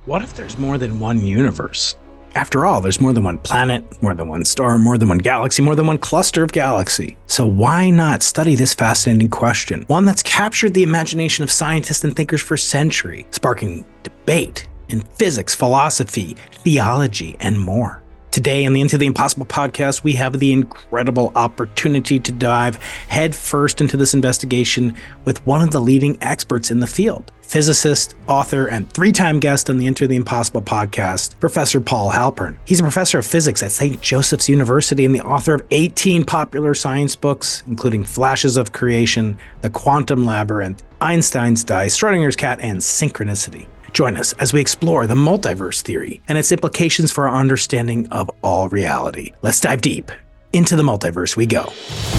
What if there's more than one universe? After all, there's more than one planet, more than one star, more than one galaxy, more than one cluster of galaxy. So why not study this fascinating question? One that's captured the imagination of scientists and thinkers for centuries, sparking debate in physics, philosophy, theology, and more. Today on the Into the Impossible podcast, we have the incredible opportunity to dive headfirst into this investigation with one of the leading experts in the field, physicist, author, and three-time guest on the Into the Impossible podcast, Professor Paul Halpern. He's a professor of physics at St. Joseph's University and the author of 18 popular science books, including Flashes of Creation, The Quantum Labyrinth, Einstein's Dice, Schrodinger's Cat, and Synchronicity. Join us as we explore the multiverse theory and its implications for our understanding of all reality. Let's dive deep. Into the multiverse we go.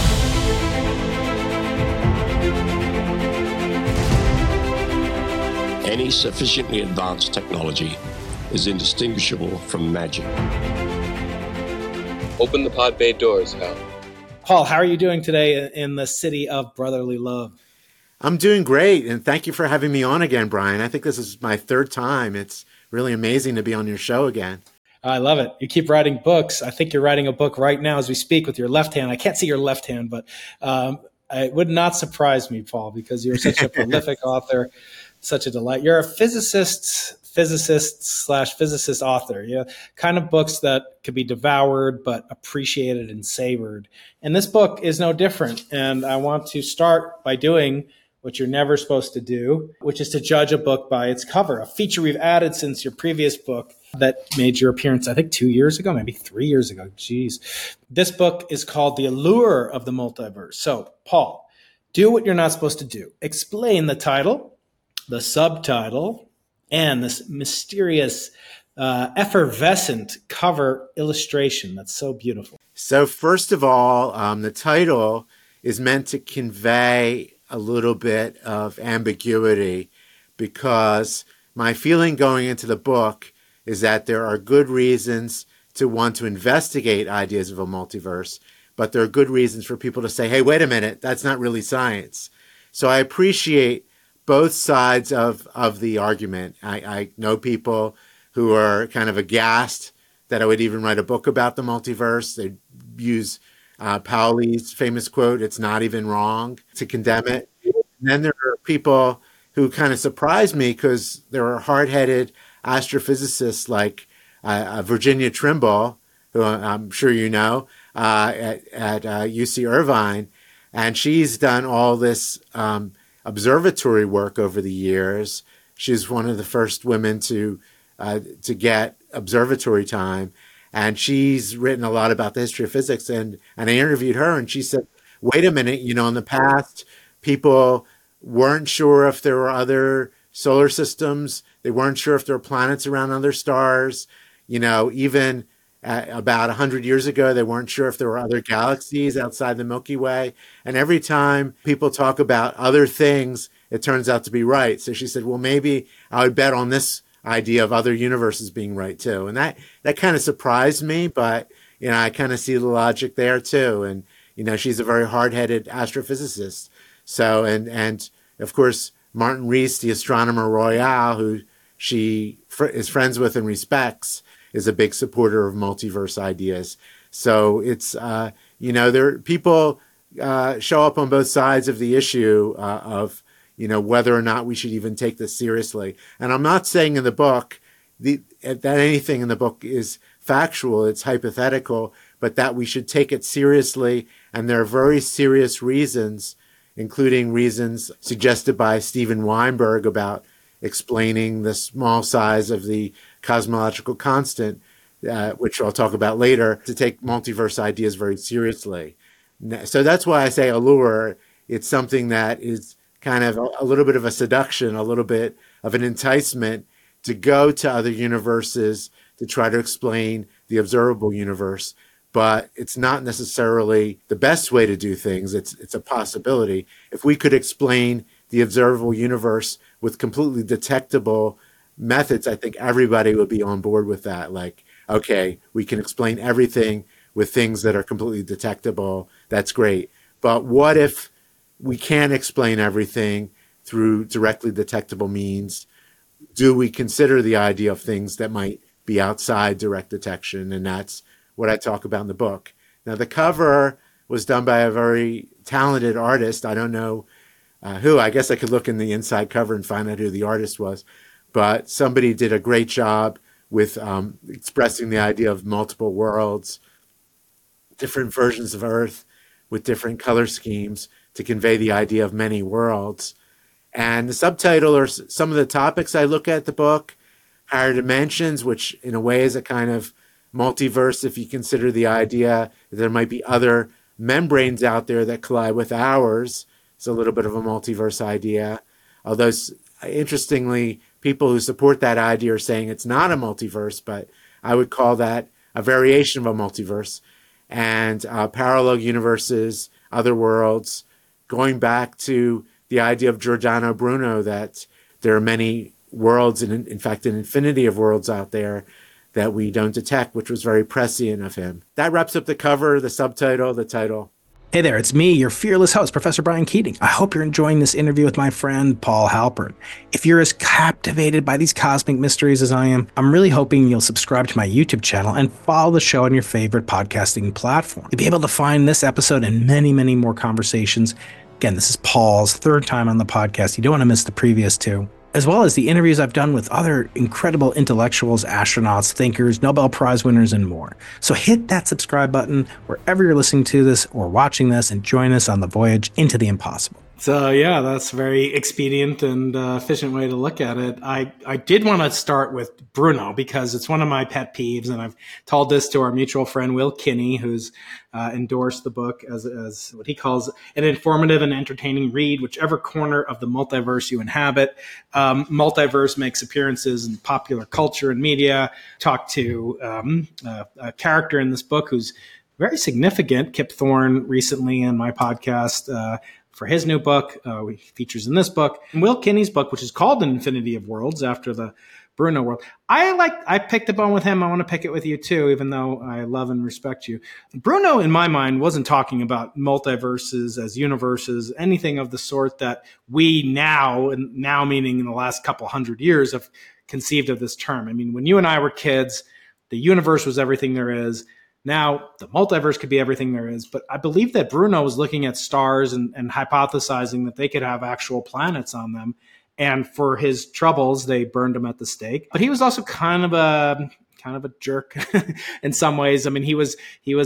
Any sufficiently advanced technology is indistinguishable from magic. Open the pod bay doors, Hal. Paul, how are you doing today in the city of brotherly love? I'm doing great, and thank you for having me on again, Brian. I think this is my third time. It's really amazing to be on your show again. I love it. You keep writing books. I think you're writing a book right now as we speak with your left hand. I can't see your left hand, but it would not surprise me, Paul, because you're such a prolific author, such a delight. You're a physicist slash physicist author. Yeah, kind of books that could be devoured but appreciated and savored. And this book is no different. And I want to start by doing what you're never supposed to do, which is to judge a book by its cover, a feature we've added since your previous book that made your appearance, I think 2 years ago, maybe 3 years ago. Jeez. This book is called The Allure of the Multiverse. So, Paul, do what you're not supposed to do. Explain the title, the subtitle, and this mysterious, effervescent cover illustration that's so beautiful. So first of all, the title is meant to convey a little bit of ambiguity, because my feeling going into the book is that there are good reasons to want to investigate ideas of a multiverse, but there are good reasons for people to say, hey, wait a minute, that's not really science. So I appreciate both sides of the argument. I know people who are kind of aghast that I would even write a book about the multiverse. They use Pauli's famous quote, "It's not even wrong," to condemn it. And then there are people who kind of surprise me because there are hard-headed astrophysicists like Virginia Trimble, who I'm sure you know, at UC Irvine, and she's done all this observatory work over the years. She's one of the first women to get observatory time. And she's written a lot about the history of physics. And I interviewed her, and she said, wait a minute, in the past, people weren't sure if there were other solar systems. They weren't sure if there were planets around other stars. Even about 100 years ago, they weren't sure if there were other galaxies outside the Milky Way. And every time people talk about other things, it turns out to be right. So she said, well, maybe I would bet on this idea of other universes being right too. And that kind of surprised me, but I kind of see the logic there too. And she's a very hard-headed astrophysicist. So and of course Martin Rees, the astronomer royal, who she is friends with and respects, is a big supporter of multiverse ideas. So it's there people show up on both sides of the issue of whether or not we should even take this seriously. And I'm not saying in the book that anything in the book is factual, it's hypothetical, but that we should take it seriously. And there are very serious reasons, including reasons suggested by Steven Weinberg about explaining the small size of the cosmological constant, which I'll talk about later, to take multiverse ideas very seriously. So that's why I say allure. It's something that is kind of a little bit of a seduction, a little bit of an enticement to go to other universes to try to explain the observable universe. But it's not necessarily the best way to do things. It's a possibility. If we could explain the observable universe with completely detectable methods, I think everybody would be on board with that. Like, okay, we can explain everything with things that are completely detectable. That's great. But what if we can't explain everything through directly detectable means? do we consider the idea of things that might be outside direct detection? And that's what I talk about in the book. Now, the cover was done by a very talented artist. I don't know who. I guess I could look in the inside cover and find out who the artist was. But somebody did a great job with expressing the idea of multiple worlds, different versions of Earth with different color schemes to convey the idea of many worlds. And the subtitle are some of the topics I look at the book: higher dimensions, which in a way is a kind of multiverse if you consider the idea that there might be other membranes out there that collide with ours. It's a little bit of a multiverse idea. Although, interestingly, people who support that idea are saying it's not a multiverse, but I would call that a variation of a multiverse. And parallel universes, other worlds, going back to the idea of Giordano Bruno that there are many worlds, and in fact, an infinity of worlds out there that we don't detect, which was very prescient of him. That wraps up the cover, the subtitle, the title. Hey there, it's me, your fearless host, Professor Brian Keating. I hope you're enjoying this interview with my friend, Paul Halpern. If you're as captivated by these cosmic mysteries as I am, I'm really hoping you'll subscribe to my YouTube channel and follow the show on your favorite podcasting platform. You'll be able to find this episode and many, many more conversations. Again, this is Paul's third time on the podcast. You don't want to miss the previous two, as well as the interviews I've done with other incredible intellectuals, astronauts, thinkers, Nobel Prize winners, and more. So hit that subscribe button wherever you're listening to this or watching this and join us on the voyage into the impossible. So yeah, that's a very expedient and efficient way to look at it. I did want to start with Bruno because it's one of my pet peeves, and I've told this to our mutual friend Will Kinney, who's endorsed the book as what he calls an informative and entertaining read, whichever corner of the multiverse you inhabit. Multiverse makes appearances in popular culture and media. Talked to a character in this book who's very significant, Kip Thorne, recently in my podcast. For his new book, he features in this book, and Will Kinney's book, which is called An Infinity of Worlds, after the Bruno world. I picked a bone with him. I want to pick it with you too, even though I love and respect you. Bruno, in my mind, wasn't talking about multiverses as universes, anything of the sort that we now meaning in the last couple hundred years, have conceived of this term. I mean, when you and I were kids, the universe was everything there is. Now, the multiverse could be everything there is, but I believe that Bruno was looking at stars and hypothesizing that they could have actual planets on them. And for his troubles, they burned him at the stake. But he was also kind of a jerk in some ways. I mean, he was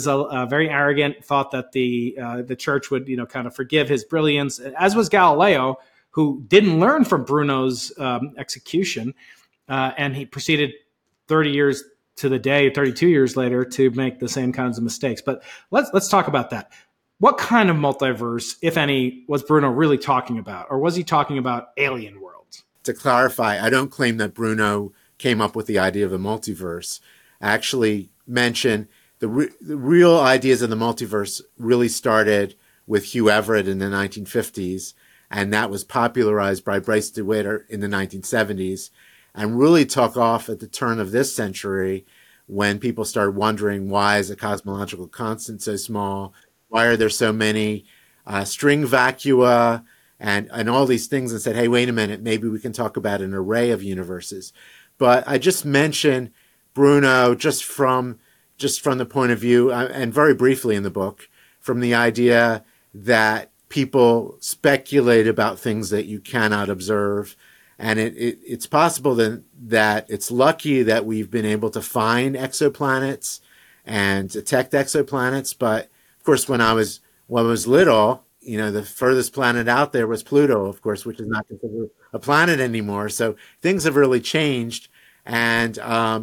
a very arrogant, thought that the church would, kind of forgive his brilliance, as was Galileo, who didn't learn from Bruno's execution. And he proceeded 30 years to the day, 32 years later, to make the same kinds of mistakes. But let's talk about that. What kind of multiverse, if any, was Bruno really talking about? Or was he talking about alien worlds? To clarify, I don't claim that Bruno came up with the idea of a multiverse. I actually mention the real ideas of the multiverse really started with Hugh Everett in the 1950s, and that was popularized by Bryce DeWitt in the 1970s. And really took off at the turn of this century when people started wondering, why is the cosmological constant so small? Why are there so many string vacua and all these things, and said, hey, wait a minute, maybe we can talk about an array of universes. But I just mentioned Bruno just from the point of view, and very briefly in the book, from the idea that people speculate about things that you cannot observe. And it's possible that it's lucky that we've been able to find exoplanets and detect exoplanets. But of course, when I was little, the furthest planet out there was Pluto, of course, which is not considered a planet anymore. So things have really changed. And,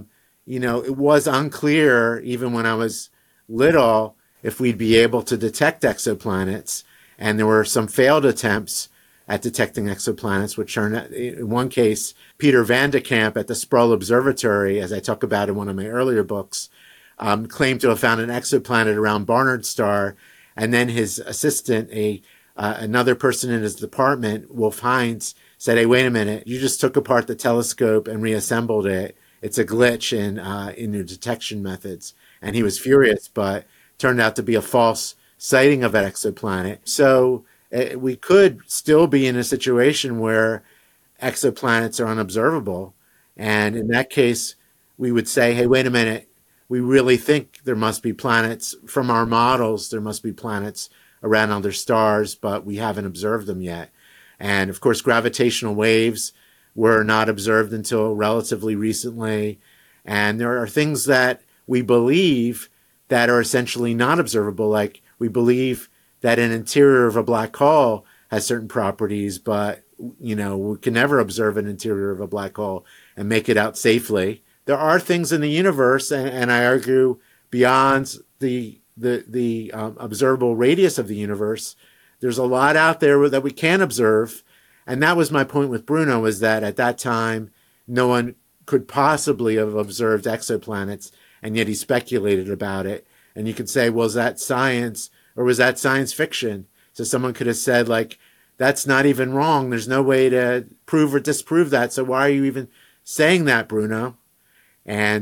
it was unclear, even when I was little, if we'd be able to detect exoplanets. And there were some failed attempts at detecting exoplanets, which turned out, in one case, Peter Van de Kamp at the Sproul Observatory, as I talk about in one of my earlier books, claimed to have found an exoplanet around Barnard Star, and then his assistant, another person in his department, Wolf Hines, said, hey, wait a minute, you just took apart the telescope and reassembled it. It's a glitch in your detection methods. And he was furious, but turned out to be a false sighting of an exoplanet. So we could still be in a situation where exoplanets are unobservable. And in that case, we would say, hey, wait a minute, we really think there must be planets. From our models, there must be planets around other stars, but we haven't observed them yet. And of course, gravitational waves were not observed until relatively recently. And there are things that we believe that are essentially not observable. Like we believe that an interior of a black hole has certain properties, but we can never observe an interior of a black hole and make it out safely. There are things in the universe, and I argue beyond the observable radius of the universe, there's a lot out there that we can observe. And that was my point with Bruno, is that at that time, no one could possibly have observed exoplanets, and yet he speculated about it. And you could say, well, is that science or was that science fiction? So someone could have said, like, that's not even wrong. There's no way to prove or disprove that. So why are you even saying that, Bruno? And,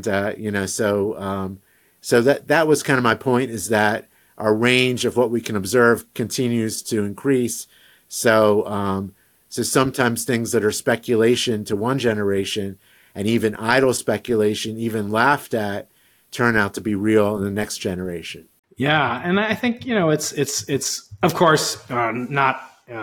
so that was kind of my point, is that our range of what we can observe continues to increase. So sometimes things that are speculation to one generation, and even idle speculation, even laughed at, turn out to be real in the next generation. Yeah, and I think it's of course not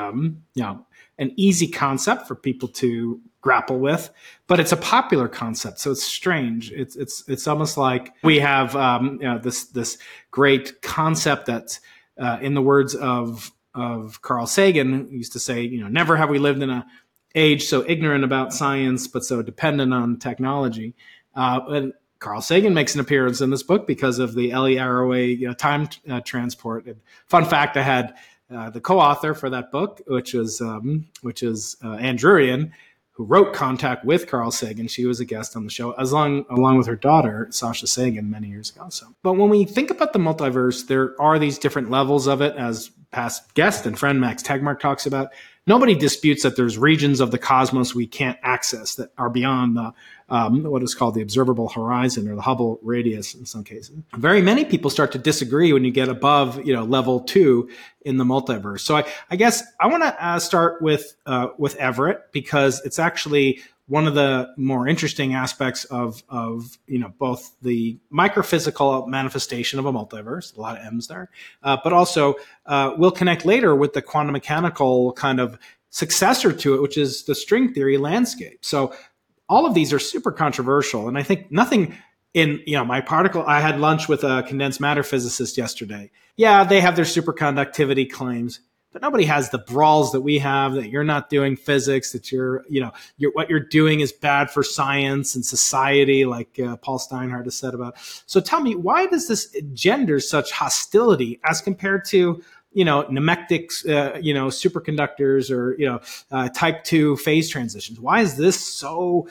an easy concept for people to grapple with, but it's a popular concept, so it's strange. It's almost like we have this great concept that, in the words of Carl Sagan, who used to say, never have we lived in a age so ignorant about science but so dependent on technology. And Carl Sagan makes an appearance in this book because of the Ellie Arroway time transport. And fun fact: I had the co-author for that book, which is Ann Druyan, who wrote Contact with Carl Sagan. She was a guest on the show, along with her daughter, Sasha Sagan, many years ago. But when we think about the multiverse, there are these different levels of it, as past guest and friend Max Tegmark talks about. Nobody disputes that there's regions of the cosmos we can't access that are beyond the what is called the observable horizon, or the Hubble radius in some cases. Very many people start to disagree when you get above level 2 in the multiverse. So I guess I want to start with Everett, because it's actually one of the more interesting aspects of both the microphysical manifestation of a multiverse, a lot of M's there, but also we'll connect later with the quantum mechanical kind of successor to it, which is the string theory landscape. So all of these are super controversial, and I think nothing in my particle. I had lunch with a condensed matter physicist yesterday. Yeah, they have their superconductivity claims, but nobody has the brawls that we have, that you're not doing physics, that what you're doing is bad for science and society, like Paul Steinhardt has said about. So tell me, why does this engender such hostility as compared to nemectic, superconductors, or type 2 phase transitions? Why is this so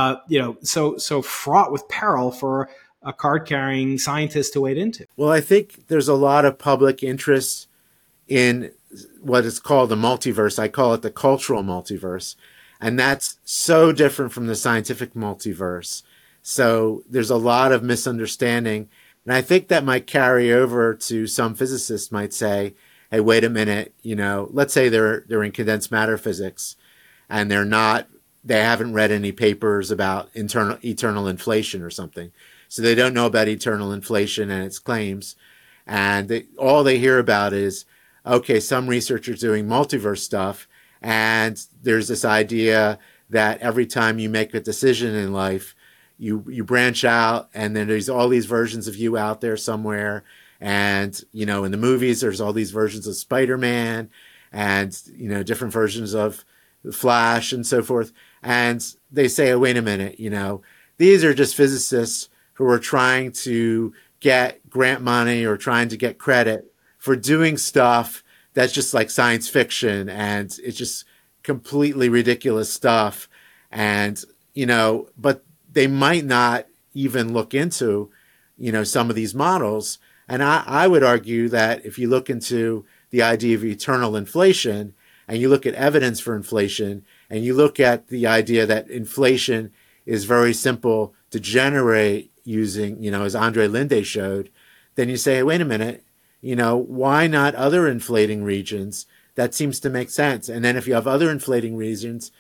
fraught with peril for a card-carrying scientist to wade into? Well, I think there's a lot of public interest in what is called the multiverse. I call it the cultural multiverse. And that's so different from the scientific multiverse. So there's a lot of misunderstanding. And I think that might carry over to some physicists might say, hey, wait a minute, let's say they're in condensed matter physics, and they haven't read any papers about eternal inflation or something. So they don't know about eternal inflation and its claims. And all they hear about is, okay, some researchers doing multiverse stuff, and there's this idea that every time you make a decision in life, you branch out, and then there's all these versions of you out there somewhere. And, in the movies, there's all these versions of Spider-Man and, different versions of the Flash and so forth. And they say, oh, wait a minute, these are just physicists who are trying to get grant money or trying to get credit for doing stuff that's just like science fiction, and it's just completely ridiculous stuff. And, but they might not even look into, some of these models. And I would argue that if you look into the idea of eternal inflation, and you look at evidence for inflation, and you look at the idea that inflation is very simple to generate using, as Andre Linde showed, then you say, hey, wait a minute, why not other inflating regions? That seems to make sense. And then if you have other inflating regions,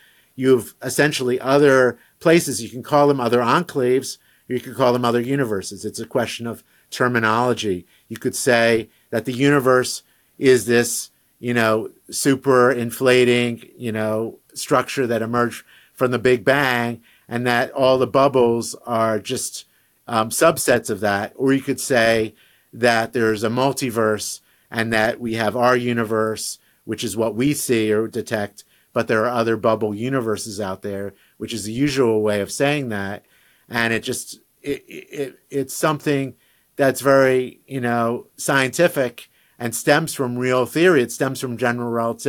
you have essentially other places. You can call them other enclaves, or you could call them other universes. It's a question of terminology. You could say that the universe is this, super inflating, structure that emerged from the Big Bang, and that all the bubbles are just subsets of that. Or you could say that there's a multiverse and that we have our universe, which is what we see or detect, but there are other bubble universes out there, which is the usual way of saying that. And it's something that's very, scientific and stems from real theory. It stems from general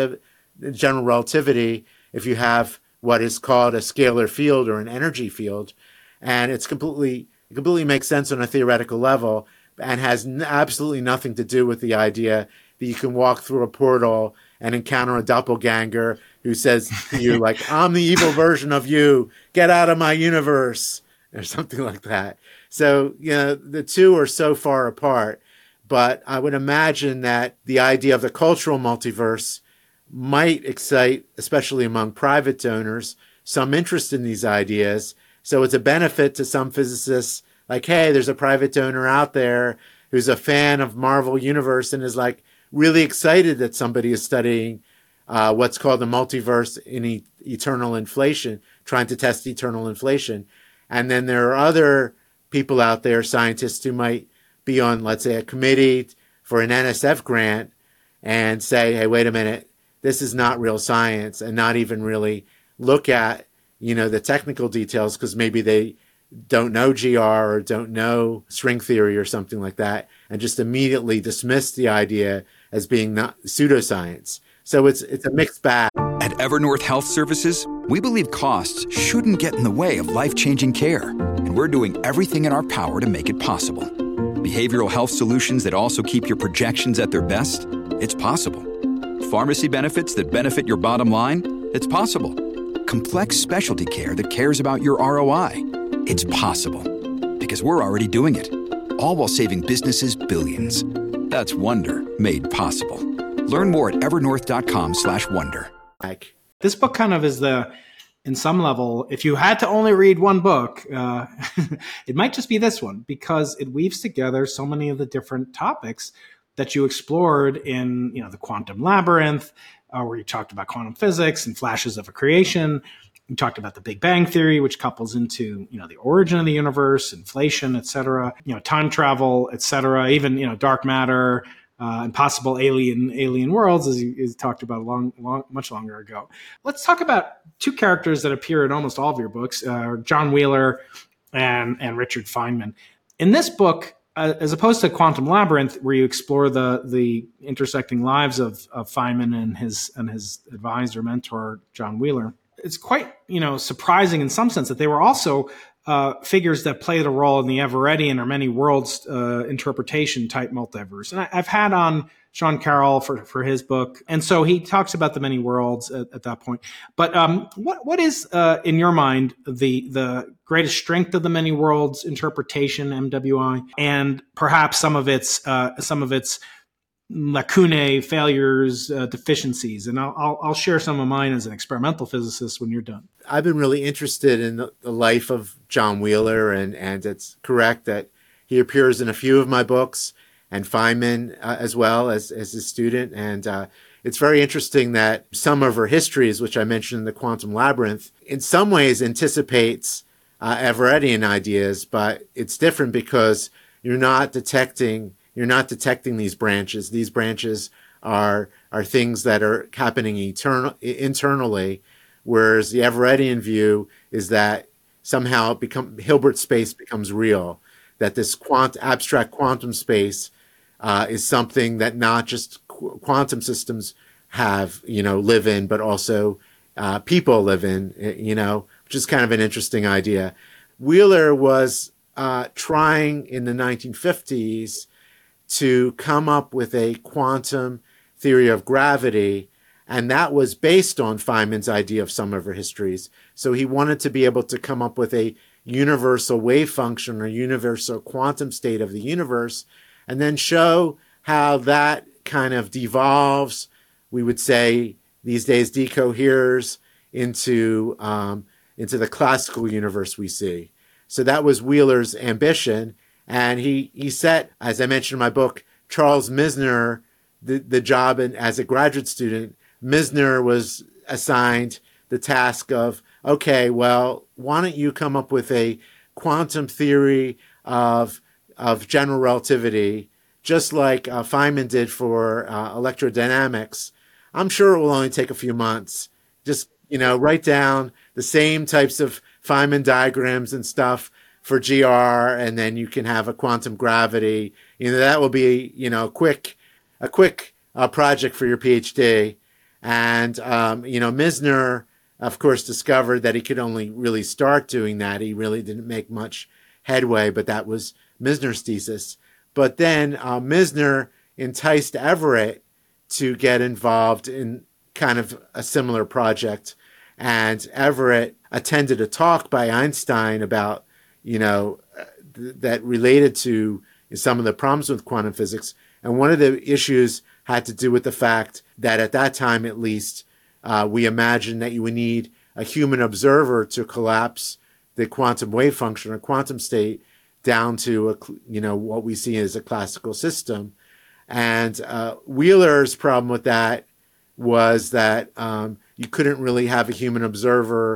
relativity. If you have what is called a scalar field or an energy field, and it completely makes sense on a theoretical level and has absolutely nothing to do with the idea that you can walk through a portal and encounter a doppelganger who says to you, like, I'm the evil version of you, get out of my universe, or something like that. So, the two are so far apart. But I would imagine that the idea of the cultural multiverse might excite, especially among private donors, some interest in these ideas. So it's a benefit to some physicists, like, hey, there's a private donor out there who's a fan of Marvel Universe and is like really excited that somebody is studying what's called the multiverse in eternal inflation, trying to test eternal inflation. And then there are other people out there, scientists who might be on, let's say, a committee for an NSF grant and say, hey, wait a minute, this is not real science, and not even really look at, the technical details because maybe they don't know GR or don't know string theory or something like that, and just immediately dismiss the idea as being not pseudoscience. So it's a mixed bag. At Evernorth Health Services, we believe costs shouldn't get in the way of life-changing care, and we're doing everything in our power to make it possible. Behavioral health solutions that also keep your projections at their best? It's possible. Pharmacy benefits that benefit your bottom line? It's possible. Complex specialty care that cares about your ROI? It's possible. Because we're already doing it. All while saving businesses billions. That's Wonder made possible. Learn more at evernorth.com/wonder. This book kind of is in some level, if you had to only read one book, it might just be this one, because it weaves together so many of the different topics that you explored in, the Quantum Labyrinth, where you talked about quantum physics and flashes of a creation. You talked about the Big Bang Theory, which couples into, the origin of the universe, inflation, et cetera, time travel, et cetera, even, dark matter, and possible alien worlds, as you talked about much longer ago. Let's talk about two characters that appear in almost all of your books, John Wheeler and Richard Feynman. In this book, as opposed to Quantum Labyrinth, where you explore the intersecting lives of Feynman and his advisor, mentor, John Wheeler, it's quite surprising in some sense that they were also figures that played a role in the Everettian or many worlds interpretation type multiverse. And I've had on Sean Carroll for his book, and so he talks about the many worlds at that point. But what is in your mind the greatest strength of the many worlds interpretation, MWI, and perhaps some of its lacunae, failures, deficiencies? And I'll share some of mine as an experimental physicist when you're done. I've been really interested in the life of John Wheeler, and it's correct that he appears in a few of my books, and Feynman as well as his student. And it's very interesting that some of her histories, which I mentioned in the Quantum Labyrinth, in some ways anticipates Everettian ideas, but it's different because you're not detecting these branches. These branches are things that are happening internally, whereas the Everettian view is that somehow Hilbert space becomes real, that this abstract quantum space is something that not just quantum systems live in, but also people live in, which is kind of an interesting idea. Wheeler was trying in the 1950s to come up with a quantum theory of gravity, and that was based on Feynman's idea of some of her histories. So he wanted to be able to come up with a universal wave function or universal quantum state of the universe, and then show how that kind of devolves, we would say these days decoheres, into the classical universe we see. So that was Wheeler's ambition. And he set, as I mentioned in my book, Charles Misner, the job as a graduate student. Misner was assigned the task of, okay, well, why don't you come up with a quantum theory of general relativity, just like Feynman did for electrodynamics. I'm sure it will only take a few months. Just, write down the same types of Feynman diagrams and stuff for GR, and then you can have a quantum gravity. That will be, a quick project for your PhD. And, Misner, of course, discovered that he could only really start doing that. He really didn't make much headway, but that was Misner's thesis. But then Misner enticed Everett to get involved in kind of a similar project. And Everett attended a talk by Einstein about, that related to some of the problems with quantum physics. And one of the issues had to do with the fact that at that time, at least, we imagined that you would need a human observer to collapse the quantum wave function or quantum state down to what we see as a classical system. And Wheeler's problem with that was that you couldn't really have a human observer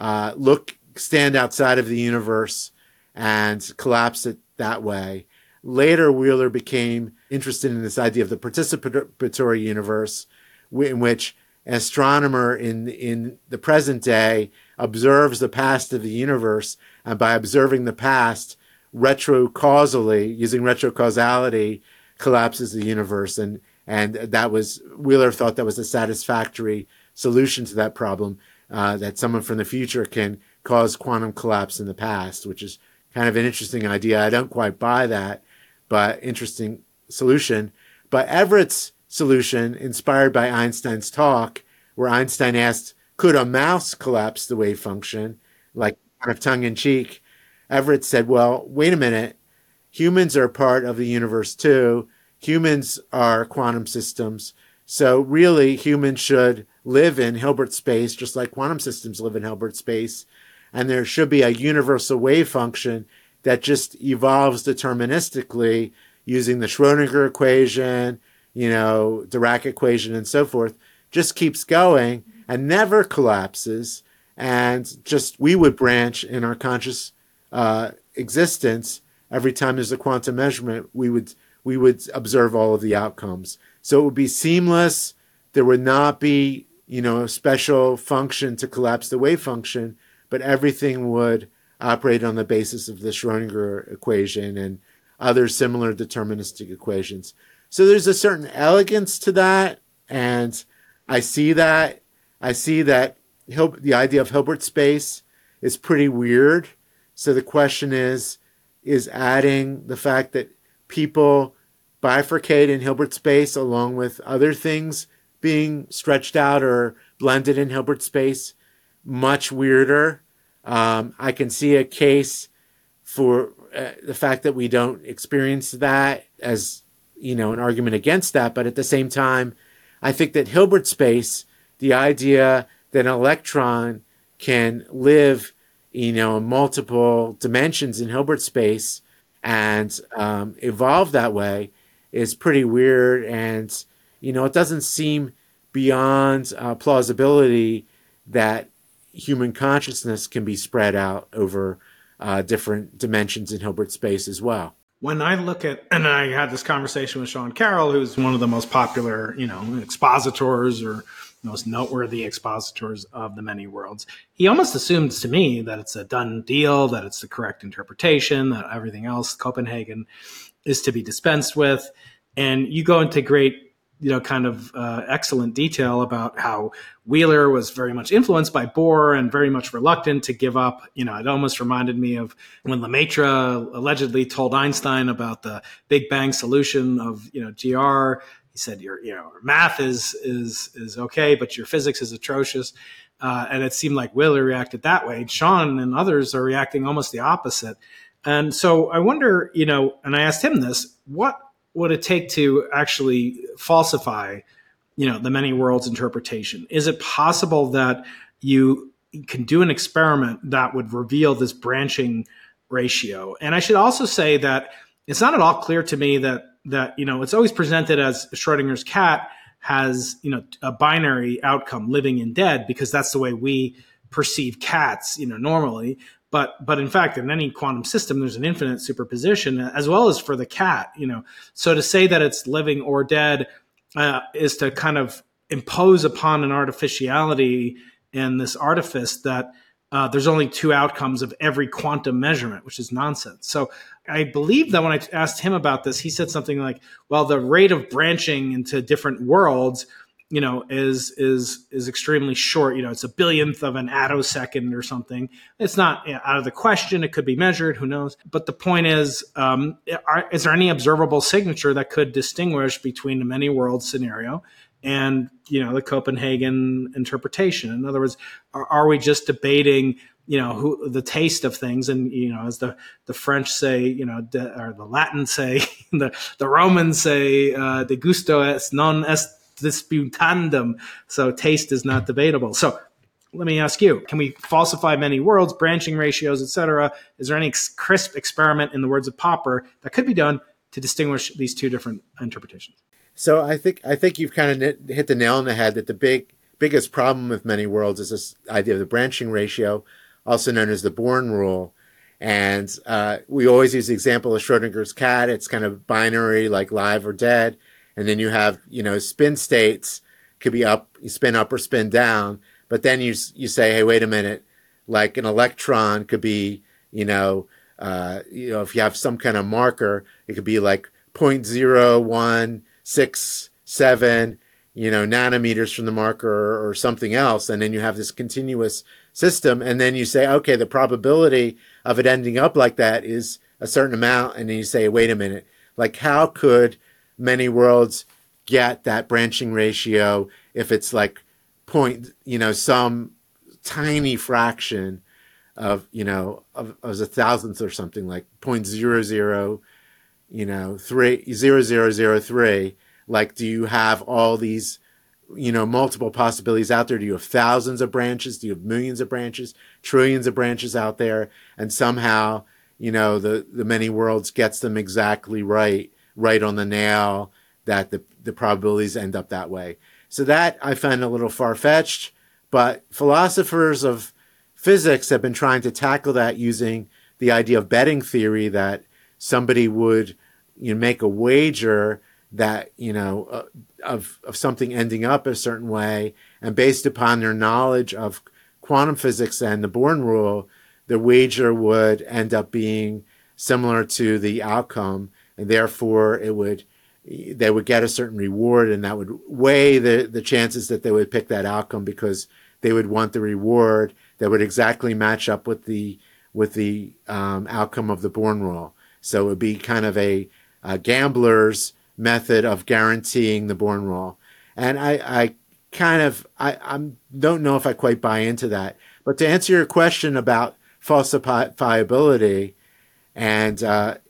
stand outside of the universe and collapse it that way. Later, Wheeler became interested in this idea of the participatory universe, in which an astronomer in the present day observes the past of the universe, and by observing the past, retrocausally, using retrocausality, collapses the universe. And that was, Wheeler thought that was a satisfactory solution to that problem, that someone from the future can cause quantum collapse in the past, which is kind of an interesting idea. I don't quite buy that, but interesting solution. But Everett's solution, inspired by Einstein's talk, where Einstein asked, could a mouse collapse the wave function, like kind of tongue-in-cheek? Everett said, well, wait a minute. Humans are part of the universe too. Humans are quantum systems. So really, humans should live in Hilbert space, just like quantum systems live in Hilbert space. And there should be a universal wave function that just evolves deterministically using the Schrodinger equation, Dirac equation, and so forth, just keeps going and never collapses. And just we would branch in our conscious existence every time there's a quantum measurement. We would observe all of the outcomes. So it would be seamless. There would not be, a special function to collapse the wave function, but everything would operate on the basis of the Schrodinger equation and other similar deterministic equations. So there's a certain elegance to that, and I see that the idea of Hilbert space is pretty weird. So the question is adding the fact that people bifurcate in Hilbert space along with other things being stretched out or blended in Hilbert space much weirder. I can see a case for the fact that we don't experience that as, an argument against that. But at the same time, I think that Hilbert space, the idea that an electron can live, in multiple dimensions in Hilbert space and evolve that way is pretty weird. And, it doesn't seem beyond plausibility that human consciousness can be spread out over different dimensions in Hilbert space as well. When I look at, and I had this conversation with Sean Carroll, who's one of the most popular, expositors or most noteworthy expositors of the many worlds, he almost assumes to me that it's a done deal, that it's the correct interpretation, that everything else, Copenhagen, is to be dispensed with. And you go into great, excellent detail about how Wheeler was very much influenced by Bohr and very much reluctant to give up. It almost reminded me of when Lemaitre allegedly told Einstein about the Big Bang solution of, GR. He said, your math is okay, but your physics is atrocious. And it seemed like Wheeler reacted that way. Sean and others are reacting almost the opposite. And so I wonder, and I asked him this, what would it take to actually falsify, the many worlds interpretation? Is it possible that you can do an experiment that would reveal this branching ratio. And I should also say that it's not at all clear to me that it's always presented as Schrodinger's cat has, a binary outcome, living and dead, because that's the way we perceive cats, normally. But in fact, in any quantum system, there's an infinite superposition, as well as for the cat, So to say that it's living or dead is to kind of impose upon an artificiality and this artifice that there's only two outcomes of every quantum measurement, which is nonsense. So I believe that when I asked him about this, he said something like, well, the rate of branching into different worlds, is extremely short. It's a billionth of an attosecond or something. It's not out of the question. It could be measured. Who knows? But the point is there any observable signature that could distinguish between the many worlds scenario and, the Copenhagen interpretation? In other words, are we just debating, who the taste of things? And, as the French say, or the Latins say, the Romans say, de gusto est non est disputandum. So taste is not debatable. So let me ask you, can we falsify many worlds, branching ratios, etc.? Is there any crisp experiment, in the words of Popper, that could be done to distinguish these two different interpretations? So I think you've kind of hit the nail on the head that the biggest problem with many worlds is this idea of the branching ratio, also known as the Born rule. And we always use the example of Schrodinger's cat. It's kind of binary, like live or dead. And then you have, spin states could be up, you spin up or spin down. But then you say, hey, wait a minute, like an electron could be, if you have some kind of marker, it could be like 0.0167, nanometers from the marker or something else. And then you have this continuous system. And then you say, okay, the probability of it ending up like that is a certain amount. And then you say, wait a minute, like how could many worlds get that branching ratio if it's like some tiny fraction of a thousandth or something, like 0.0003. Like, do you have all these, multiple possibilities out there? Do you have thousands of branches? Do you have millions of branches, trillions of branches out there? And somehow, the many worlds gets them exactly right on the nail, that the probabilities end up that way. So that I find a little far-fetched, but philosophers of physics have been trying to tackle that using the idea of betting theory, that somebody would make a wager that of something ending up a certain way, and based upon their knowledge of quantum physics and the Born rule, the wager would end up being similar to the outcome, and therefore they would get a certain reward, and that would weigh the chances that they would pick that outcome, because they would want the reward that would exactly match up with the outcome of the Born rule. So it would be kind of a gambler's method of guaranteeing the Born rule. And I don't know if I quite buy into that. But to answer your question about falsifiability, and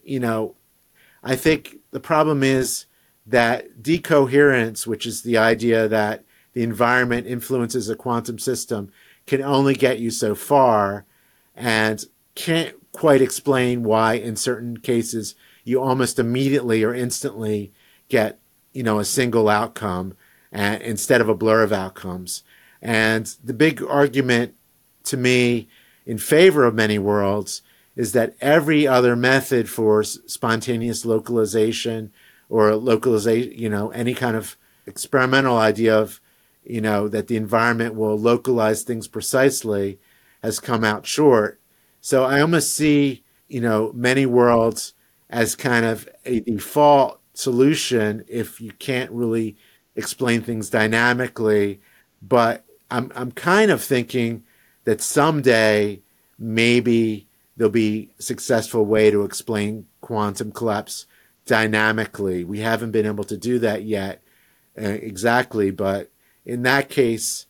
I think the problem is that decoherence, which is the idea that the environment influences a quantum system, can only get you so far, and can't quite explain why in certain cases you almost immediately or instantly get, a single outcome instead of a blur of outcomes. And the big argument to me in favor of many worlds is that every other method for spontaneous localization or localization, any kind of experimental idea of, that the environment will localize things precisely, has come out short. So I almost see, many worlds as kind of a default solution if you can't really explain things dynamically. But I'm kind of thinking that someday maybe there'll be a successful way to explain quantum collapse dynamically. We haven't been able to do that yet exactly, but in that case,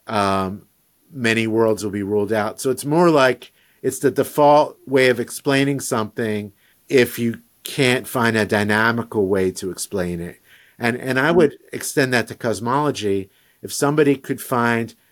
many worlds will be ruled out. So it's more like it's the default way of explaining something if you can't find a dynamical way to explain it. And I would extend that to cosmology. If somebody could find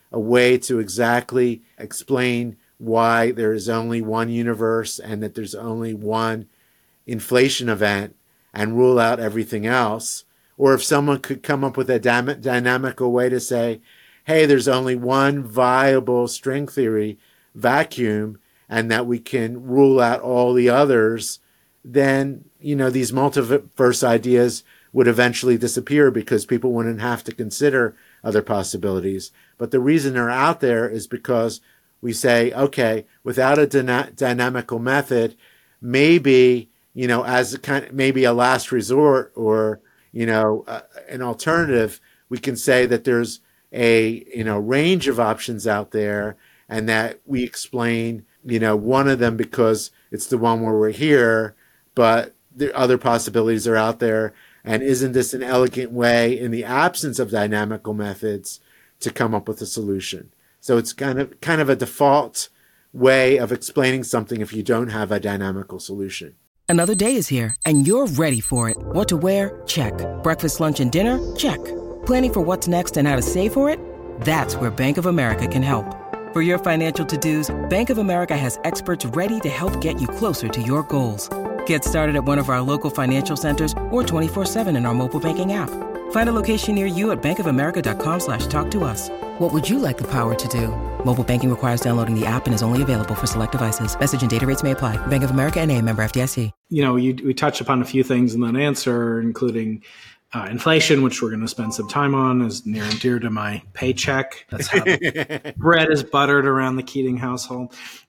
a way to exactly explain why there is only one universe and that there's only one inflation event and rule out everything else. Or if someone could come up with a dynamical way to say, hey, there's only one viable string theory vacuum and that we can rule out all the others, then, these multiverse ideas would eventually disappear because people wouldn't have to consider other possibilities. But the reason they're out there is because we say, okay, without a dynamical method, maybe, as maybe a last resort or, an alternative, we can say that there's a, range of options out there and that we explain, one of them because it's the one where we're here, but the other possibilities are out there. And isn't this an elegant way, in the absence of dynamical methods, to come up with a solution? So it's kind of a default way of explaining something if you don't have a dynamical solution. Another day is here, and you're ready for it. What to wear? Check. Breakfast, lunch, and dinner? Check. Planning for what's next and how to save for it? That's where Bank of America can help. For your financial to-dos, Bank of America has experts ready to help get you closer to your goals. Get started at one of our local financial centers or 24/7 in our mobile banking app. Find a location near you at bankofamerica.com/talktous. What would you like the power to do? Mobile banking requires downloading the app and is only available for select devices. Message and data rates may apply. Bank of America N.A., member FDIC. We touched upon a few things in that answer, including inflation, which we're going to spend some time on, is near and dear to my paycheck. That's how the bread is buttered around the Keating household.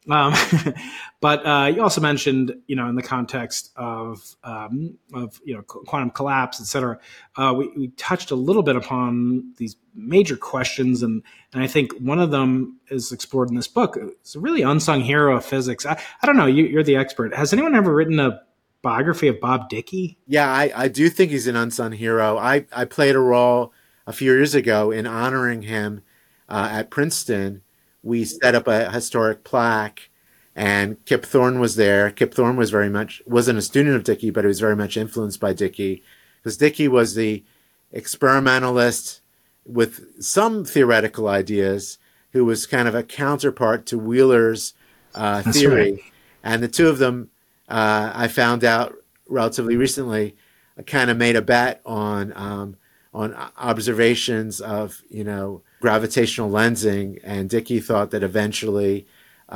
But you also mentioned, in the context of quantum collapse, et cetera, we touched a little bit upon these major questions, and I think one of them is explored in this book. It's a really unsung hero of physics. I don't know, you're the expert. Has anyone ever written a biography of Bob Dicke? Yeah, I do think he's an unsung hero. I played a role a few years ago in honoring him at Princeton. We set up a historic plaque, and Kip Thorne was there. Kip Thorne wasn't a student of Dicke, but he was very much influenced by Dicke, because Dicke was the experimentalist with some theoretical ideas who was kind of a counterpart to Wheeler's theory. Right. And the two of them, I found out relatively recently, kind of made a bet on observations of, gravitational lensing, and Dicke thought that eventually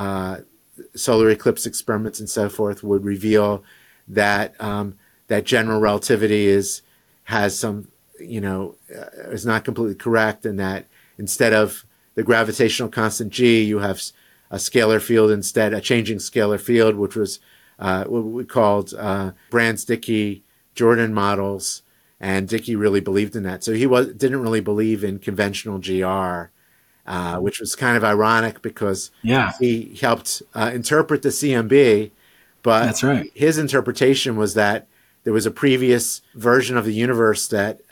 solar eclipse experiments and so forth would reveal that that general relativity is not completely correct, and that instead of the gravitational constant G, you have a scalar field instead, a changing scalar field, which was what we called Brans-Dicke Jordan models, and Dicke really believed in that. So he didn't really believe in conventional GR, which was kind of ironic because he helped interpret the CMB, but that's right. His interpretation was that there was a previous version of the universe that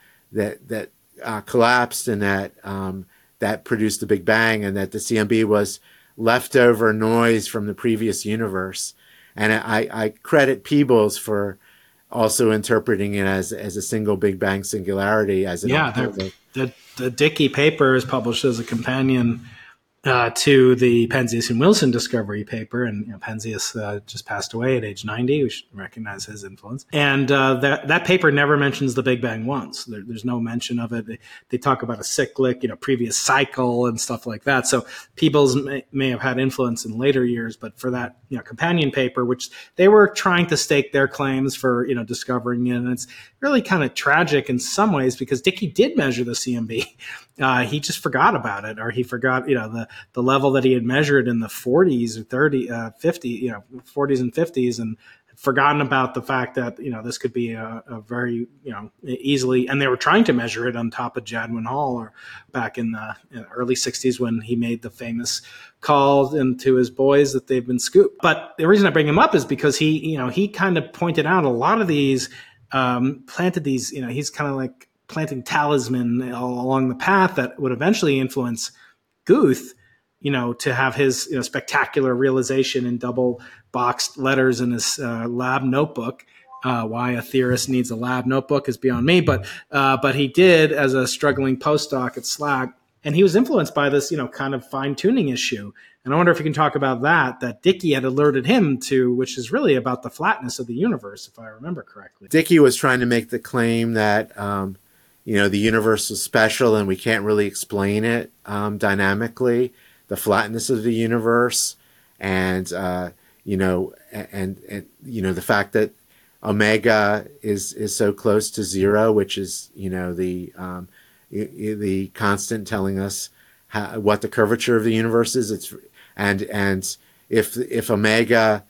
collapsed and that produced the Big Bang, and that the CMB was leftover noise from the previous universe. And I credit Peebles for also interpreting it as a single Big Bang singularity. The Dicke paper is published as a companion to the Penzias and Wilson discovery paper, and Penzias just passed away at age 90. We should recognize his influence. And that paper never mentions the Big Bang once. There's no mention of it. They talk about a cyclic, previous cycle and stuff like that. So Peebles may have had influence in later years, but for that companion paper, which they were trying to stake their claims for discovering it, and it's really kind of tragic in some ways because Dicke did measure the CMB. He just forgot about it, or he forgot, the level that he had measured in the 40s or 40s and 50s, and forgotten about the fact that, this could be a very, easily, and they were trying to measure it on top of Jadwin Hall, or back in the early 60s when he made the famous call to his boys that they've been scooped. But the reason I bring him up is because he kind of pointed out a lot of these, planted these, he's kind of like planting talisman along the path that would eventually influence Guth, to have his spectacular realization in double boxed letters in his lab notebook. Why a theorist needs a lab notebook is beyond me, but he did, as a struggling postdoc at SLAC, And he was influenced by this, kind of fine-tuning issue. And I wonder if you can talk about that Dicke had alerted him to, which is really about the flatness of the universe, if I remember correctly. Dicke was trying to make the claim that, the universe was special and we can't really explain it dynamically, the flatness of the universe, and the fact that omega is so close to zero, which is, the constant telling us what the curvature of the universe is. And if omega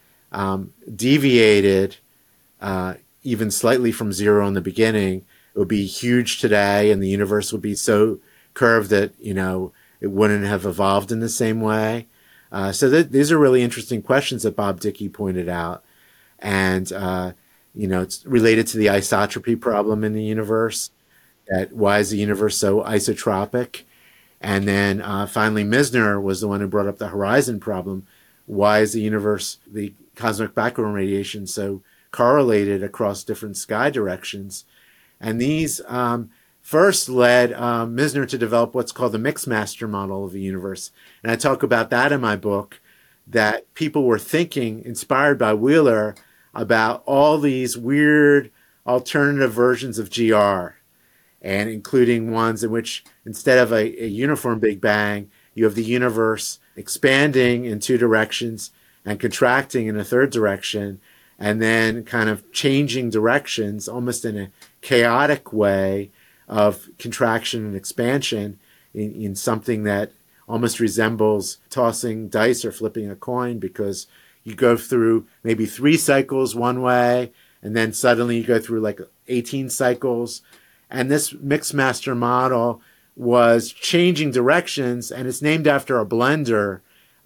deviated even slightly from zero in the beginning, it would be huge today, and the universe would be so curved that it wouldn't have evolved in the same way. So these are really interesting questions that Bob Dicke pointed out, and it's related to the isotropy problem in the universe. That why is the universe so isotropic? And then finally, Misner was the one who brought up the horizon problem. Why is the universe, the cosmic background radiation, so correlated across different sky directions? And these first led Misner to develop what's called the Mixmaster model of the universe. And I talk about that in my book, that people were thinking, inspired by Wheeler, about all these weird alternative versions of GR, and including ones in which instead of a uniform Big Bang, you have the universe expanding in two directions and contracting in a third direction, and then kind of changing directions almost in a chaotic way of contraction and expansion in something that almost resembles tossing dice or flipping a coin, because you go through maybe 3 cycles one way, and then suddenly you go through like 18 cycles. And this Mixmaster model was changing directions, and it's named after a blender,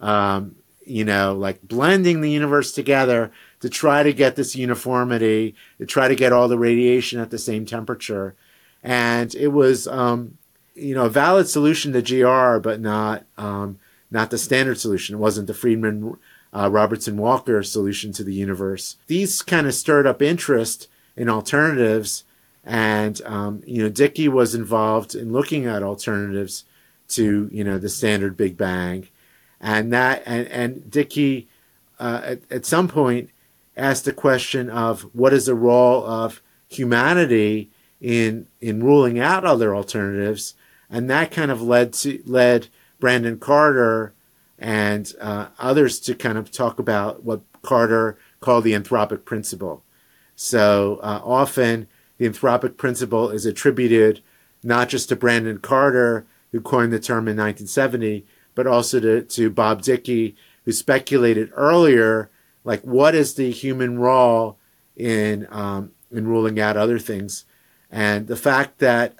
like blending the universe together to try to get this uniformity, to try to get all the radiation at the same temperature. And it was, a valid solution to GR, but not the standard solution. It wasn't the Friedman, Robertson, Walker solution to the universe. These kind of stirred up interest in alternatives. And, Dicke was involved in looking at alternatives to, the standard Big Bang. And Dicke, at some point, asked the question of what is the role of humanity in ruling out other alternatives. And that kind of led Brandon Carter and others to kind of talk about what Carter called the anthropic principle. So often the anthropic principle is attributed not just to Brandon Carter, who coined the term in 1970, but also to Bob Dicke, who speculated earlier, like what is the human role in ruling out other things. And the fact that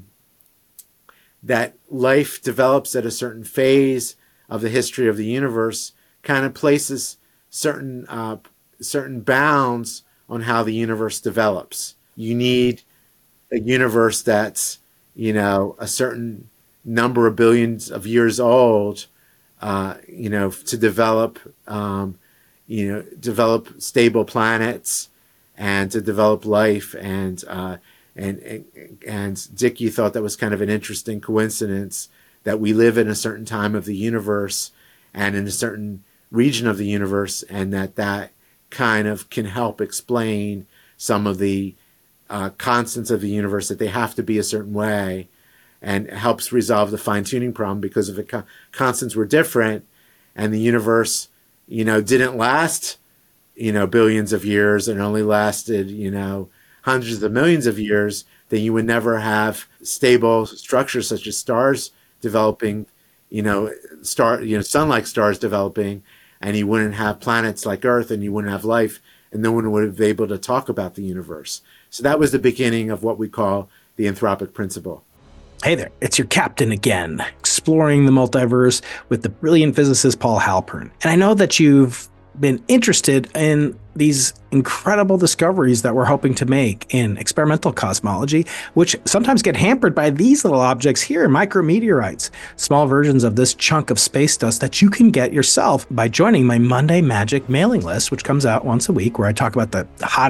that life develops at a certain phase of the history of the universe kind of places certain bounds on how the universe develops. You need a universe that's, a certain number of billions of years old, to develop, develop stable planets and to develop life. And Dicke thought that was kind of an interesting coincidence that we live in a certain time of the universe and in a certain region of the universe, and that kind of can help explain some of the constants of the universe, that they have to be a certain way, and helps resolve the fine-tuning problem, because if the constants were different and the universe, didn't last, billions of years and only lasted, hundreds of millions of years, then you would never have stable structures such as stars developing, sun-like stars developing, and you wouldn't have planets like Earth, and you wouldn't have life, and no one would have been able to talk about the universe. So that was the beginning of what we call the anthropic principle. Hey there, it's your captain again, exploring the multiverse with the brilliant physicist Paul Halpern. And I know that you've been interested in these incredible discoveries that we're hoping to make in experimental cosmology, which sometimes get hampered by these little objects here, micrometeorites, small versions of this chunk of space dust that you can get yourself by joining my Monday Magic mailing list, which comes out once a week, where I talk about the hottest,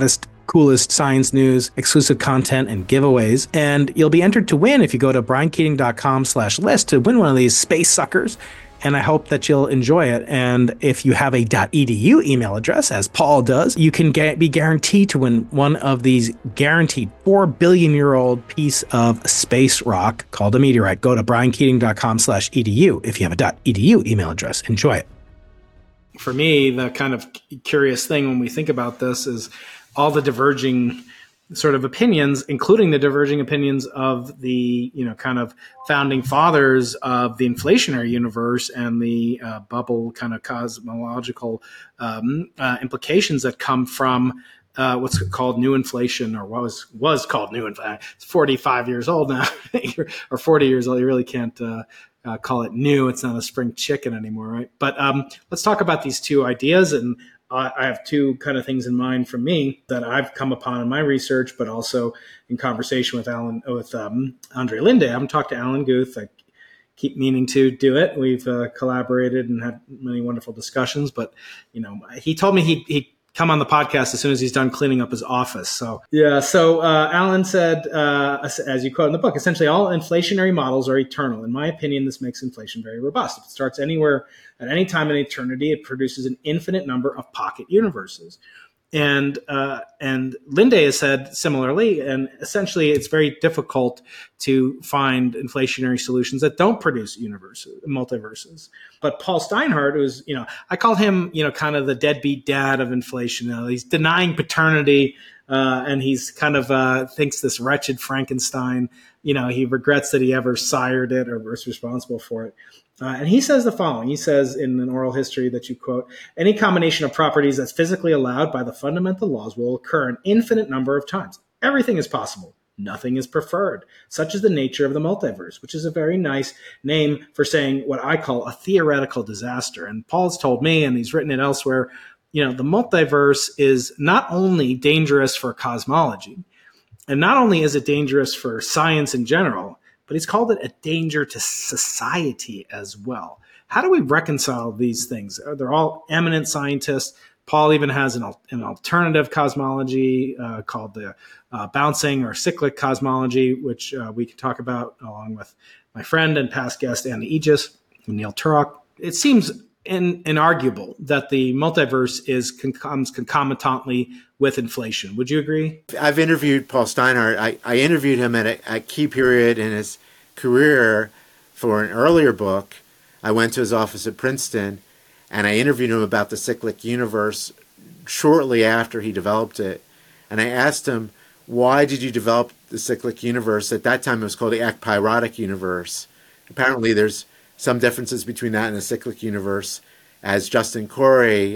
coolest science news, exclusive content, and giveaways. And you'll be entered to win if you go to briankeating.com/list to win one of these space suckers. And I hope that you'll enjoy it. And if you have a .edu email address, as Paul does, you can be guaranteed to win one of these guaranteed 4 billion year old piece of space rock called a meteorite. Go to briankeating.com/edu if you have a .edu email address. Enjoy it. For me, the kind of curious thing when we think about this is all the diverging sort of opinions, including the diverging opinions of the, kind of founding fathers of the inflationary universe and the bubble kind of cosmological implications that come from what's called new inflation, or what was called new inflation. It's 45 years old now, or 40 years old. You really can't call it new. It's not a spring chicken anymore, right? But let's talk about these two ideas. And I have two kind of things in mind from me that I've come upon in my research, but also in conversation with Andre Linde. I haven't talked to Alan Guth. I keep meaning to do it. We've collaborated and had many wonderful discussions, but he told me he'd come on the podcast as soon as he's done cleaning up his office. So Alan said, as you quote in the book, essentially all inflationary models are eternal. In my opinion, this makes inflation very robust. If it starts anywhere at any time in eternity, it produces an infinite number of pocket universes. And Linde has said similarly, and essentially it's very difficult to find inflationary solutions that don't produce multiverses. But Paul Steinhardt, who's, I call him, kind of the deadbeat dad of inflation. He's denying paternity, and he's kind of thinks this wretched Frankenstein, he regrets that he ever sired it or was responsible for it. And he says the following. He says in an oral history that you quote, any combination of properties that's physically allowed by the fundamental laws will occur an infinite number of times. Everything is possible. Nothing is preferred. Such is the nature of the multiverse, which is a very nice name for saying what I call a theoretical disaster. And Paul's told me, and he's written it elsewhere, the multiverse is not only dangerous for cosmology, and not only is it dangerous for science in general, but he's called it a danger to society as well. How do we reconcile these things? They're all eminent scientists. Paul even has an alternative cosmology called the bouncing or cyclic cosmology, which we can talk about along with my friend and past guest Andy Aegis and Neil Turok. It seems inarguable that the multiverse comes concomitantly with inflation. Would you agree? I've interviewed Paul Steinhardt. I interviewed him at a key period in his career for an earlier book. I went to his office at Princeton, and I interviewed him about the cyclic universe shortly after he developed it. And I asked him, why did you develop the cyclic universe? At that time, it was called the ekpyrotic universe. Apparently, there's some differences between that and the cyclic universe. As Justin Corey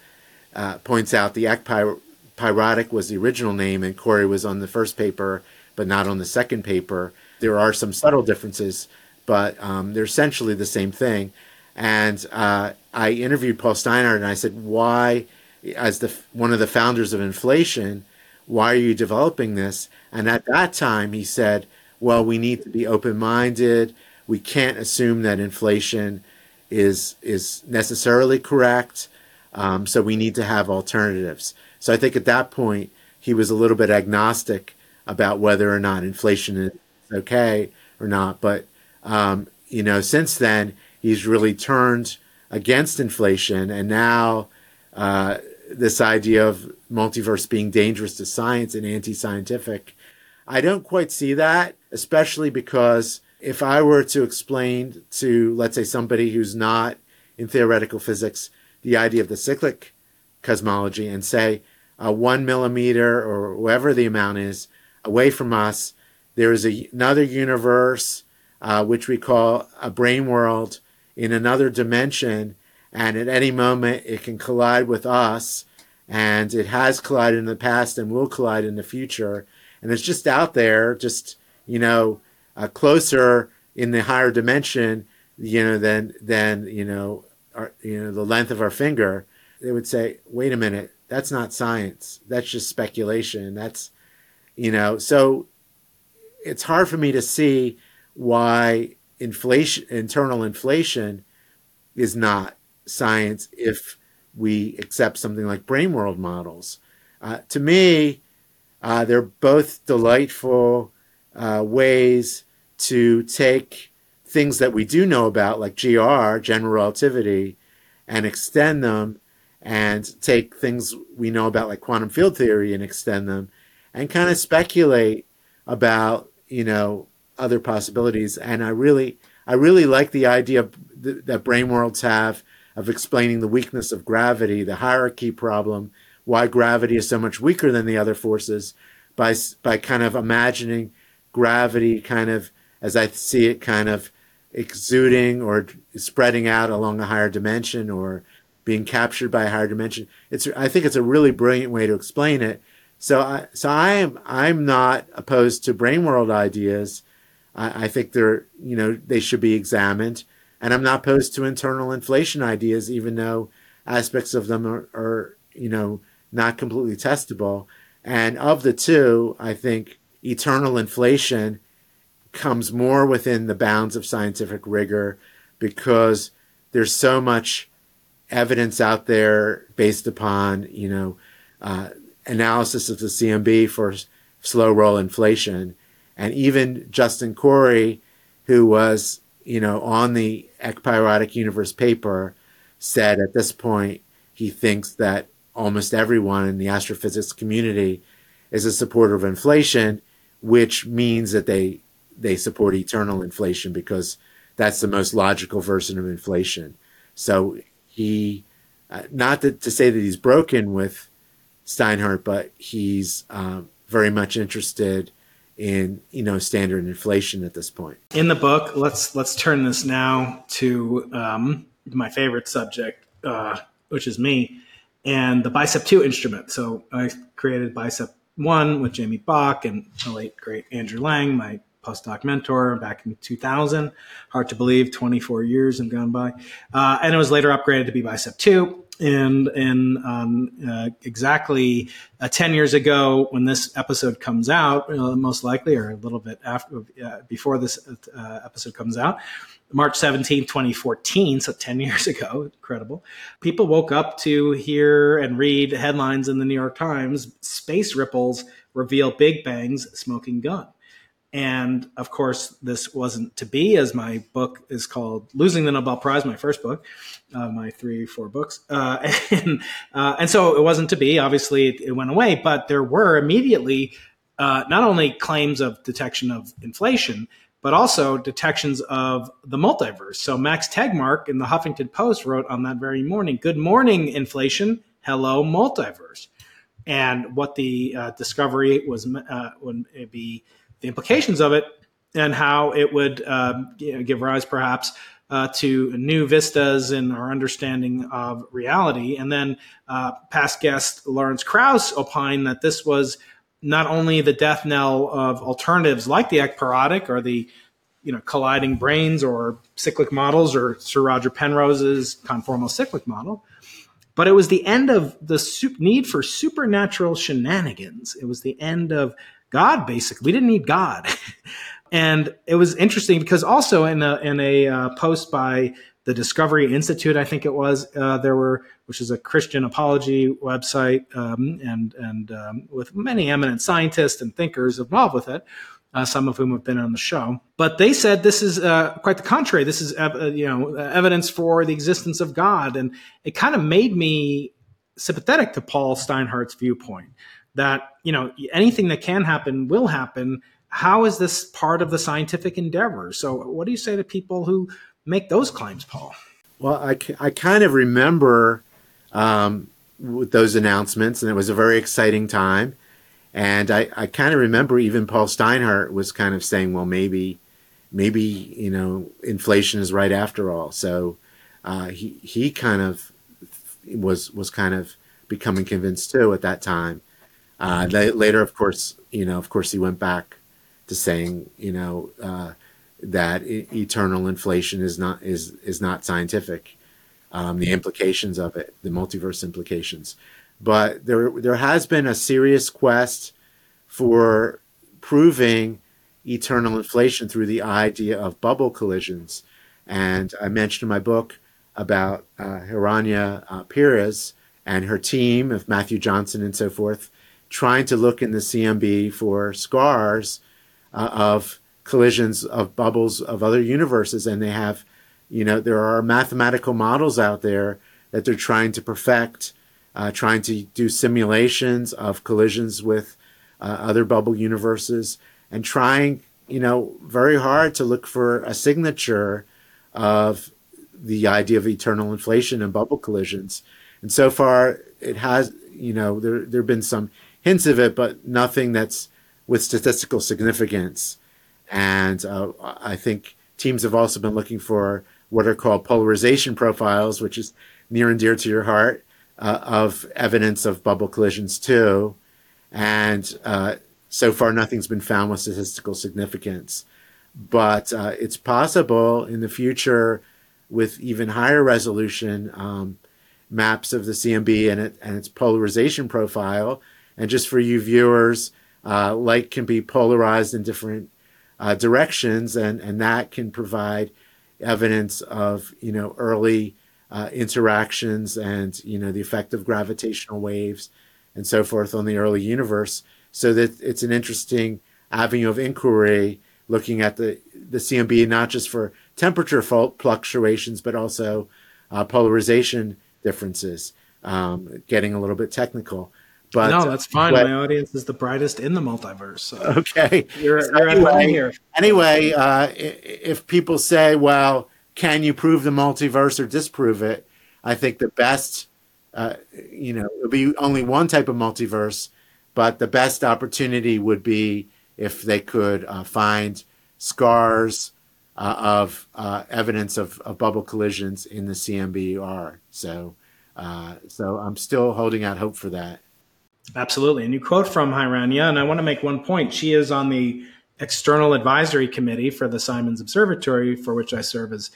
points out, the ekpyrotic was the original name, and Corey was on the first paper, but not on the second paper. There are some subtle differences, but they're essentially the same thing. And I interviewed Paul Steinhardt, and I said, why, as one of the founders of inflation, why are you developing this? And at that time, he said, well, we need to be open-minded. We can't assume that inflation is necessarily correct, so we need to have alternatives. So I think at that point, he was a little bit agnostic about whether or not inflation is okay or not. But, since then, he's really turned against inflation. And now this idea of multiverse being dangerous to science and anti-scientific, I don't quite see that, especially because if I were to explain to, let's say, somebody who's not in theoretical physics, the idea of the cyclic cosmology and say 1 millimeter or whatever the amount is away from us, there is another universe, which we call a brain world in another dimension, and at any moment it can collide with us, and it has collided in the past and will collide in the future, and it's just out there, just, closer in the higher dimension, than the length of our finger. They would say, wait a minute, that's not science. That's just speculation. That's, so it's hard for me to see why internal inflation is not science if we accept something like brain world models. To me, They're both delightful ways to take things that we do know about, like GR, general relativity, and extend them, and take things we know about, like quantum field theory, and extend them, and kind of speculate about, other possibilities. And I really like the idea that brain worlds have of explaining the weakness of gravity, the hierarchy problem, why gravity is so much weaker than the other forces, by kind of imagining gravity kind of, as I see it, kind of exuding or spreading out along a higher dimension, or being captured by a higher dimension. I think it's a really brilliant way to explain it. So I'm not opposed to brain world ideas. I think they should be examined, and I'm not opposed to internal inflation ideas, even though aspects of them are not completely testable. And of the two, I think eternal inflation comes more within the bounds of scientific rigor, because there's so much evidence out there based upon analysis of the CMB for slow roll inflation. And even Justin Corey, who was on the ekpyrotic universe paper, said at this point he thinks that almost everyone in the astrophysics community is a supporter of inflation, which means that they support eternal inflation, because that's the most logical version of inflation. So he, not to say that he's broken with Steinhardt, but he's very much interested in standard inflation at this point. In the book, let's turn this now to my favorite subject, which is me, and the Bicep 2 instrument. So I created Bicep 1 with Jamie Bach and the late great Andrew Lang, my postdoc mentor, back in 2000. Hard to believe, 24 years have gone by. And it was later upgraded to be Bicep 2. And exactly 10 years ago, when this episode comes out, most likely, or a little bit after, before this episode comes out, March 17, 2014, so 10 years ago, incredible. People woke up to hear and read headlines in the New York Times: space ripples reveal Big Bang's smoking gun. And of course, this wasn't to be, as my book is called Losing the Nobel Prize, my first book, my 3-4 books. And so it wasn't to be. Obviously, it went away, but there were immediately not only claims of detection of inflation, but also detections of the multiverse. So Max Tegmark in the Huffington Post wrote on that very morning, "Good morning, inflation. Hello, multiverse." And what the discovery was would be, the implications of it, and how it would give rise perhaps to new vistas in our understanding of reality. And then past guest Lawrence Krauss opined that this was not only the death knell of alternatives like the ekpyrotic or the colliding brains or cyclic models, or Sir Roger Penrose's conformal cyclic model, but it was the end of the need for supernatural shenanigans. It was the end of God, basically. We didn't need God. And it was interesting because also in a post by the Discovery Institute, I think it was, which is a Christian apology website, and with many eminent scientists and thinkers involved with it, some of whom have been on the show. But they said this is quite the contrary. This is evidence for the existence of God. And it kind of made me sympathetic to Paul Steinhardt's viewpoint that, anything that can happen will happen. How is this part of the scientific endeavor? So what do you say to people who make those claims, Paul? Well, I kind of remember with those announcements, and it was a very exciting time. And I kind of remember even Paul Steinhardt was kind of saying, well, maybe inflation is right after all. So he kind of was kind of becoming convinced too at that time. Later, of course, he went back to saying, that eternal inflation is not scientific. The implications of it, the multiverse implications, but there has been a serious quest for proving eternal inflation through the idea of bubble collisions, and I mentioned in my book about Hiranya Pires and her team of Matthew Johnson and so forth. trying to look in the CMB for scars of collisions of bubbles of other universes. And they have, there are mathematical models out there that they're trying to perfect, trying to do simulations of collisions with other bubble universes, and trying, very hard to look for a signature of the idea of eternal inflation and bubble collisions. And so far, it has, there have been some hints of it, but nothing that's with statistical significance. And I think teams have also been looking for what are called polarization profiles, which is near and dear to your heart, of evidence of bubble collisions too. And so far, nothing's been found with statistical significance. But it's possible in the future with even higher resolution maps of the CMB and its polarization profile. And just for you viewers, light can be polarized in different directions, and that can provide evidence of early interactions and the effect of gravitational waves and so forth on the early universe. So that it's an interesting avenue of inquiry, looking at the CMB not just for temperature fluctuations, but also polarization differences. Getting a little bit technical. But no, that's fine. My audience is the brightest in the multiverse. So okay. You're anyway, here. Anyway, if people say, well, can you prove the multiverse or disprove it? I think the best, it'll be only one type of multiverse, but the best opportunity would be if they could find scars of evidence of bubble collisions in the CMBR. So I'm still holding out hope for that. Absolutely. And you quote from Hiranya, and I want to make one point. She is on the external advisory committee for the Simons Observatory, for which I serve as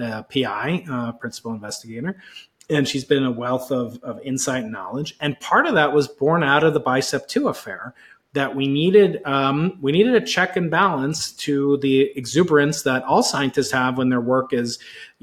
PI, principal investigator. And she's been a wealth of insight and knowledge. And part of that was born out of the BICEP2 affair, that we needed a check and balance to the exuberance that all scientists have when their work is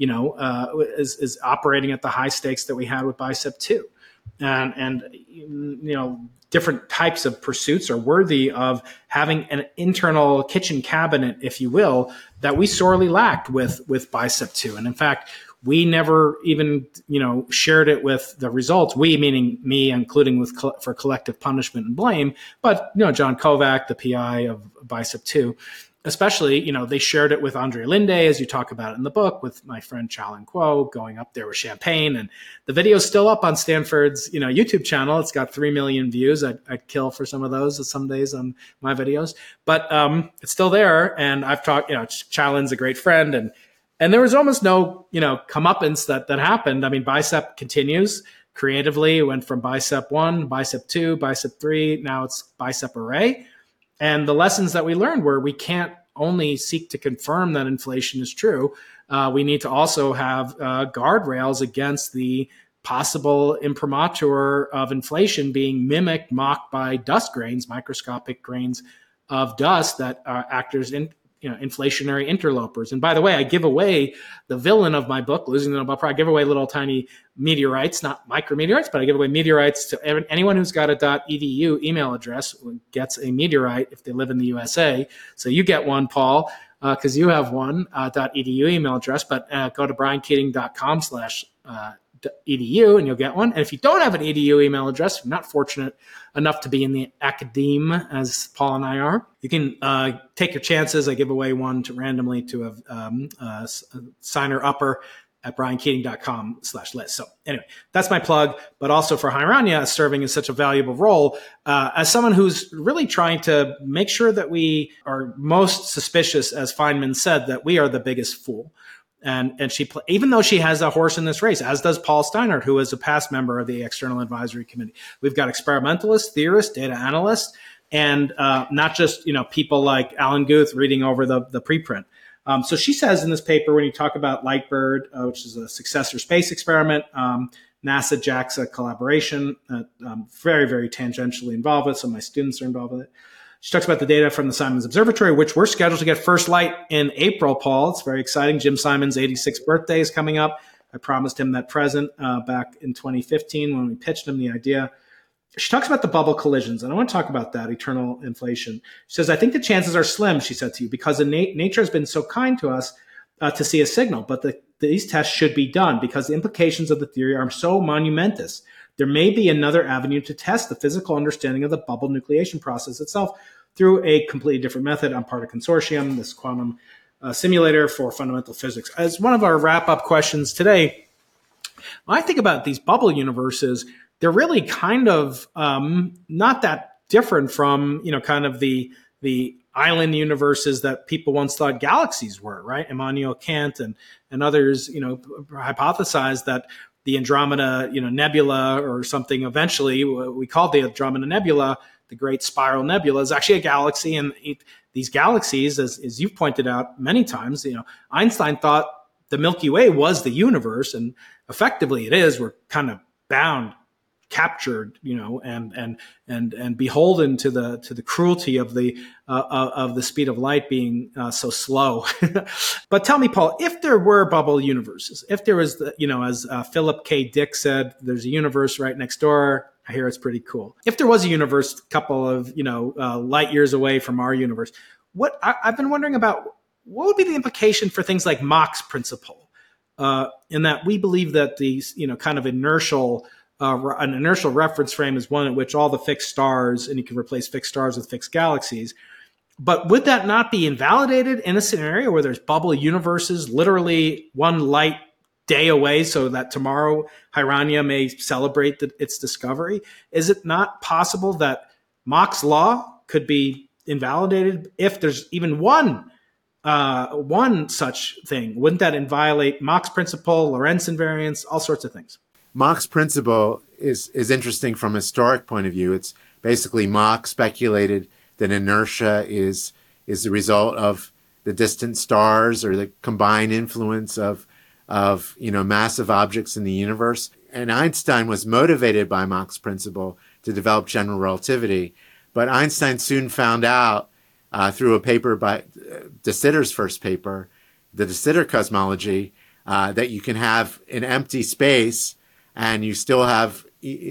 operating at the high stakes that we had with BICEP2. And different types of pursuits are worthy of having an internal kitchen cabinet, if you will, that we sorely lacked with BICEP2. And in fact, we never even, shared it with the results. We, meaning me, including for collective punishment and blame. But, John Kovac, the PI of BICEP2, especially, they shared it with Andre Linde, as you talk about it in the book, with my friend Chalin Kuo going up there with champagne. And the video's still up on Stanford's, YouTube channel. It's got 3 million views. I'd kill for some of those some days on my videos. But it's still there. And I've talked, Chalin's a great friend. And there was almost no, comeuppance that happened. I mean, BICEP continues creatively. It went from BICEP 1, BICEP 2, BICEP 3. Now it's BICEP Array. And the lessons that we learned were we can't only seek to confirm that inflation is true. We need to also have guardrails against the possible imprimatur of inflation being mocked by dust grains, microscopic grains of dust that act as inflationary interlopers. And by the way, I give away the villain of my book, Losing the Nobel Prize. I give away little tiny meteorites, not micrometeorites, but I give away meteorites to anyone who's got a .edu email address gets a meteorite if they live in the USA. So you get one, Paul, because you have one .edu email address, but go to briankeiting.com/edu and you'll get one. And if you don't have an edu email address, you're not fortunate enough to be in the academe as Paul and I are, you can take your chances. I give away one randomly to a signer upper at briankeiting.com/list. So anyway, that's my plug, but also for Hiranya serving in such a valuable role as someone who's really trying to make sure that we are most suspicious, as Feynman said, that we are the biggest fool. And she, even though she has a horse in this race, as does Paul Steinhardt, who is a past member of the External Advisory Committee. We've got experimentalists, theorists, data analysts, and not just people like Alan Guth reading over the preprint. So she says in this paper, when you talk about Lightbird, which is a successor space experiment, NASA JAXA collaboration, very, very tangentially involved with. Some of my students are involved with it. She talks about the data from the Simons Observatory, which we're scheduled to get first light in April, Paul. It's very exciting. Jim Simons' 86th birthday is coming up. I promised him that present back in 2015 when we pitched him the idea. she talks about the bubble collisions, and I want to talk about that eternal inflation. She says, I think the chances are slim, she said to you, because nature has been so kind to us to see a signal, but these tests should be done because the implications of the theory are so monumentous. There may be another avenue to test the physical understanding of the bubble nucleation process itself through a completely different method. I'm part of a consortium, this quantum simulator for fundamental physics. As one of our wrap-up questions today, when I think about these bubble universes, they're really kind of not that different from, kind of the island universes that people once thought galaxies were, right? Immanuel Kant and others, hypothesized that the Andromeda, nebula or something eventually, we called the Andromeda Nebula, the Great Spiral Nebula, is actually a galaxy. And these galaxies, as you've pointed out many times, Einstein thought the Milky Way was the universe, and effectively it is. We're kind of bound, captured, and beholden to the cruelty of the speed of light being so slow. But tell me, Paul, if there were bubble universes, if there was, as Philip K. Dick said, there's a universe right next door. I hear it's pretty cool. If there was a universe, a couple of light years away from our universe, I've been wondering about what would be the implication for things like Mach's principle, in that we believe that these kind of inertial. An inertial reference frame is one at which all the fixed stars, and you can replace fixed stars with fixed galaxies. But would that not be invalidated in a scenario where there's bubble universes literally one light day away, so that tomorrow Hiranya may celebrate its discovery? Is it not possible that Mach's law could be invalidated if there's even one such thing? Wouldn't that violate Mach's principle, Lorentz invariance, all sorts of things? Mach's principle is interesting from a historic point of view. It's basically Mach speculated that inertia is the result of the distant stars or the combined influence of massive objects in the universe. And Einstein was motivated by Mach's principle to develop general relativity. But Einstein soon found out through a paper by de Sitter's first paper, the de Sitter cosmology, that you can have an empty space and you still have,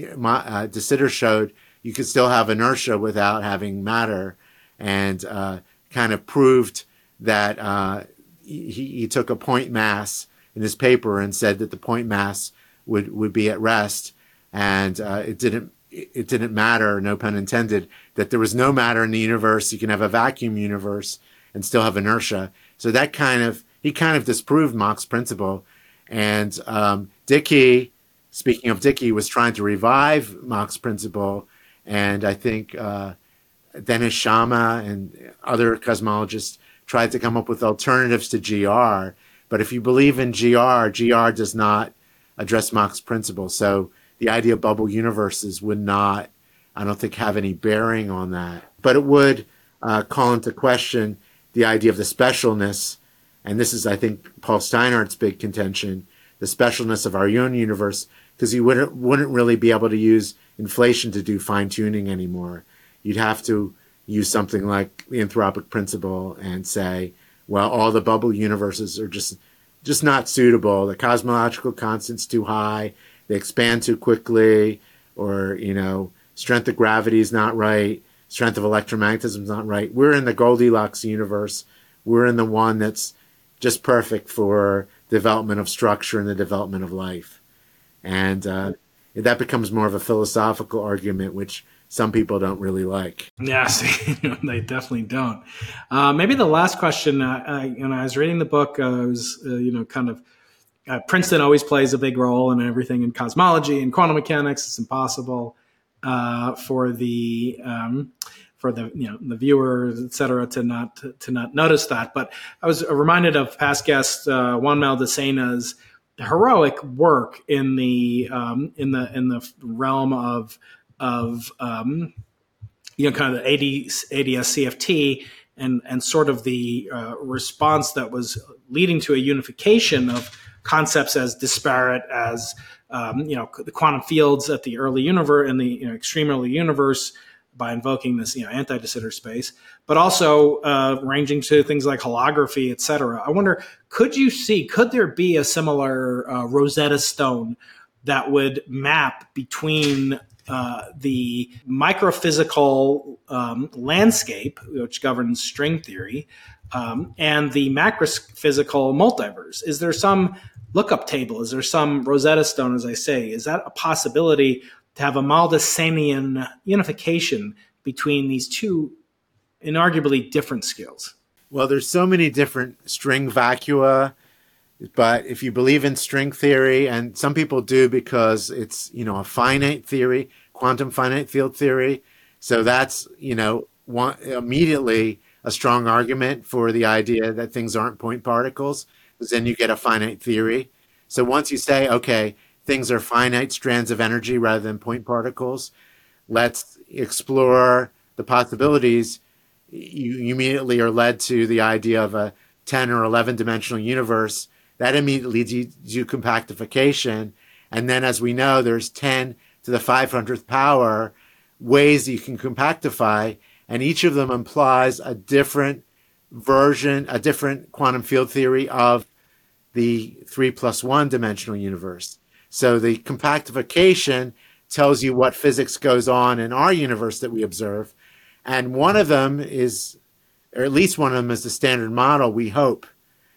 de Sitter showed, you could still have inertia without having matter, and kind of proved that he took a point mass in his paper and said that the point mass would be at rest, and it didn't matter, no pun intended, that there was no matter in the universe. You can have a vacuum universe and still have inertia. So he kind of disproved Mach's principle, and Dicke. Speaking of Dicke, was trying to revive Mach's principle, and I think Dennis Sciama and other cosmologists tried to come up with alternatives to GR. But if you believe in GR does not address Mach's principle. So the idea of bubble universes would not, I don't think, have any bearing on that. But it would call into question the idea of the specialness, and this is, I think, Paul Steinhardt's big contention, the specialness of our own universe, because you wouldn't really be able to use inflation to do fine-tuning anymore. You'd have to use something like the anthropic principle and say, well, all the bubble universes are just not suitable. The cosmological constant's too high. They expand too quickly, or, strength of gravity is not right. Strength of electromagnetism is not right. We're in the Goldilocks universe. We're in the one that's just perfect for development of structure and the development of life. And that becomes more of a philosophical argument, which some people don't really like. Yes, they definitely don't. Maybe the last question, I was reading the book, I was, Princeton always plays a big role in everything in cosmology and quantum mechanics. It's impossible for the viewers, et cetera, to not notice that. But I was reminded of past guest Juan Maldacena's heroic work in the realm of kind of the ADS-CFT and sort of the response that was leading to a unification of concepts as disparate as the quantum fields at the early universe and the extreme early universe, by invoking this anti-de Sitter space, but also ranging to things like holography, et cetera. I wonder, could there be a similar Rosetta Stone that would map between the microphysical landscape, which governs string theory, and the macrophysical multiverse? Is there some lookup table? Is there some Rosetta Stone, as I say? Is that a possibility to have a Maldacenian unification between these two inarguably different skills? Well, there's so many different string vacua, but if you believe in string theory, and some people do because it's, a finite theory, quantum finite field theory, so that's, immediately a strong argument for the idea that things aren't point particles, because then you get a finite theory. So once you say, okay, things are finite strands of energy rather than point particles, let's explore the possibilities, you immediately are led to the idea of a 10 or 11 dimensional universe. That immediately leads you to compactification. And then, as we know, there's 10 to the 500th power ways you can compactify, and each of them implies a different version, a different quantum field theory of the 3+1 dimensional universe. So the compactification tells you what physics goes on in our universe that we observe. And one of them is, or at least one of them is the standard model, we hope.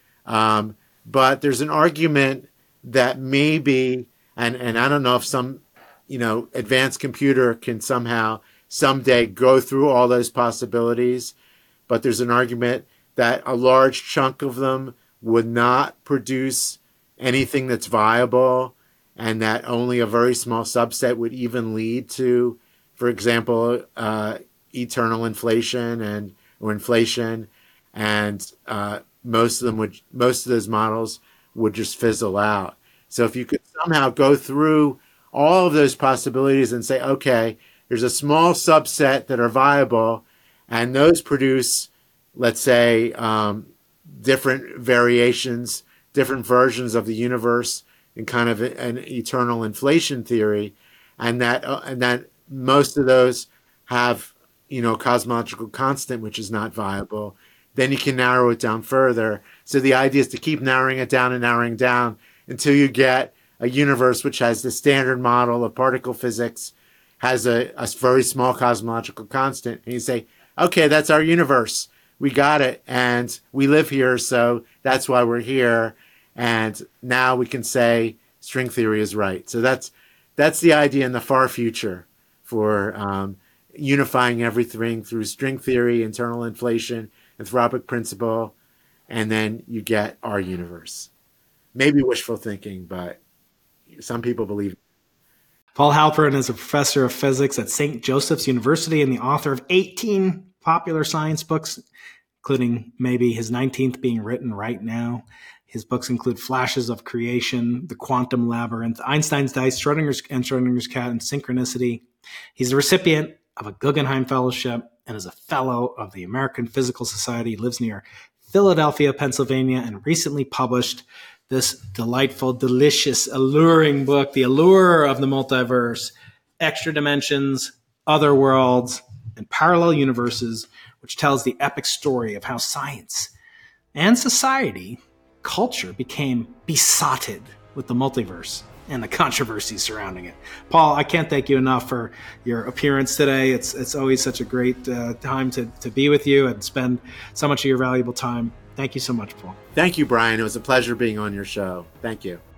But there's an argument that maybe, and I don't know if some, advanced computer can someday go through all those possibilities, but there's an argument that a large chunk of them would not produce anything that's viable, and that only a very small subset would even lead to, for example, eternal inflation or inflation, and most of those models would just fizzle out. So if you could somehow go through all of those possibilities and say, okay, there's a small subset that are viable, and those produce, let's say, different variations, different versions of the universe in kind of an eternal inflation theory, and that most of those have, cosmological constant, which is not viable, then you can narrow it down further. So the idea is to keep narrowing it down and narrowing down until you get a universe which has the standard model of particle physics, has a very small cosmological constant. And you say, okay, that's our universe. We got it. And we live here, so that's why we're here. And now we can say string theory is right. So that's the idea in the far future for unifying everything through string theory, internal inflation, anthropic principle, and then you get our universe. Maybe wishful thinking, but some people believe. Paul Halperin is a professor of physics at St. Joseph's University and the author of 18 popular science books, including maybe his 19th being written right now. His books include Flashes of Creation, The Quantum Labyrinth, Einstein's Dice, Schrödinger's Cat, and Synchronicity. He's the recipient of a Guggenheim Fellowship and is a fellow of the American Physical Society. He lives near Philadelphia, Pennsylvania, and recently published this delightful, delicious, alluring book, The Allure of the Multiverse, Extra Dimensions, Other Worlds, and Parallel Universes, which tells the epic story of how science and society, culture, became besotted with the multiverse and the controversy surrounding it. Paul, I can't thank you enough for your appearance today. It's always such a great time to be with you and spend so much of your valuable time. Thank you so much, Paul. Thank you, Brian. It was a pleasure being on your show. Thank you.